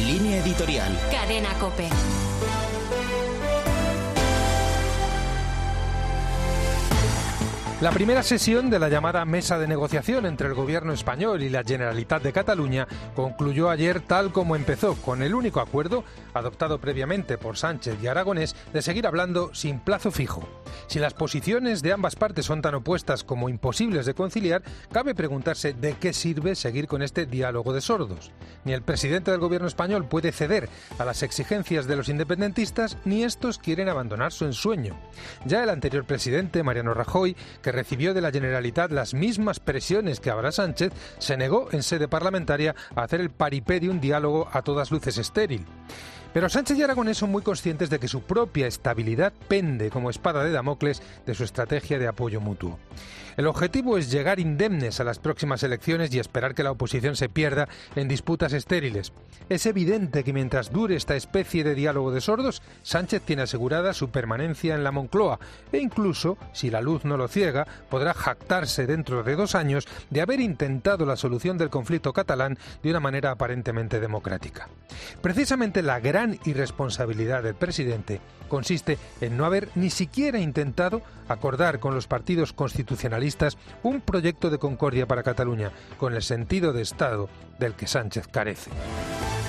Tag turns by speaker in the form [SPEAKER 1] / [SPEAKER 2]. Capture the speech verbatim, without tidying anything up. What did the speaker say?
[SPEAKER 1] Línea editorial.
[SPEAKER 2] Cadena COPE.
[SPEAKER 3] La primera sesión de la llamada mesa de negociación entre el Gobierno español y la Generalitat de Cataluña concluyó ayer tal como empezó, con el único acuerdo, adoptado previamente por Sánchez y Aragonés, de seguir hablando sin plazo fijo. Si las posiciones de ambas partes son tan opuestas como imposibles de conciliar, cabe preguntarse de qué sirve seguir con este diálogo de sordos. Ni el presidente del Gobierno español puede ceder a las exigencias de los independentistas, ni estos quieren abandonar su ensueño. Ya el anterior presidente, Mariano Rajoy, que recibió de la Generalitat las mismas presiones que ahora Sánchez, se negó en sede parlamentaria a hacer el paripé de un diálogo a todas luces estéril. Pero Sánchez y Aragonés son muy conscientes de que su propia estabilidad pende como espada de Damocles de su estrategia de apoyo mutuo. El objetivo es llegar indemnes a las próximas elecciones y esperar que la oposición se pierda en disputas estériles. Es evidente que mientras dure esta especie de diálogo de sordos, Sánchez tiene asegurada su permanencia en la Moncloa e incluso, si la luz no lo ciega, podrá jactarse dentro de dos años de haber intentado la solución del conflicto catalán de una manera aparentemente democrática. Precisamente la gran irresponsabilidad del presidente consiste en no haber ni siquiera intentado acordar con los partidos constitucionalistas un proyecto de concordia para Cataluña, con el sentido de Estado del que Sánchez carece.